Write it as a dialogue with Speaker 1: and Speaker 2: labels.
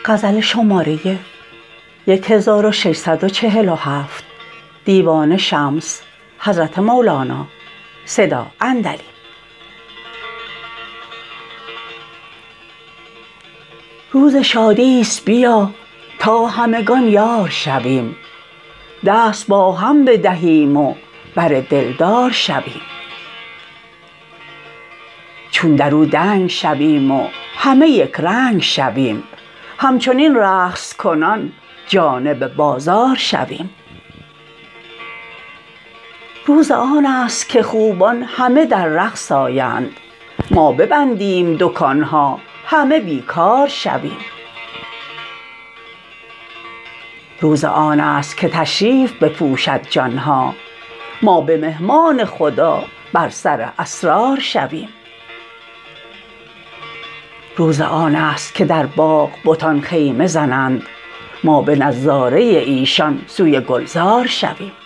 Speaker 1: روز شادی است بیا تا همگان یار شویم دست با هم بدهیم و بر دلدار شویم چون در او دنگ شویم و همه یک رنگ شویم همچنین رقص کنان جانب بازار شویم روز آن است که خوبان همه در رقص آیند ما ببندیم دکان ها همه بی کار شویم روز آن است که تشریف بپوشد جان ها ما به مهمان خدا بر سر اسرار شویم روز آن است که در باغ بتان خیمه زنند ما به نظاره ایشان سوی گلزار شویم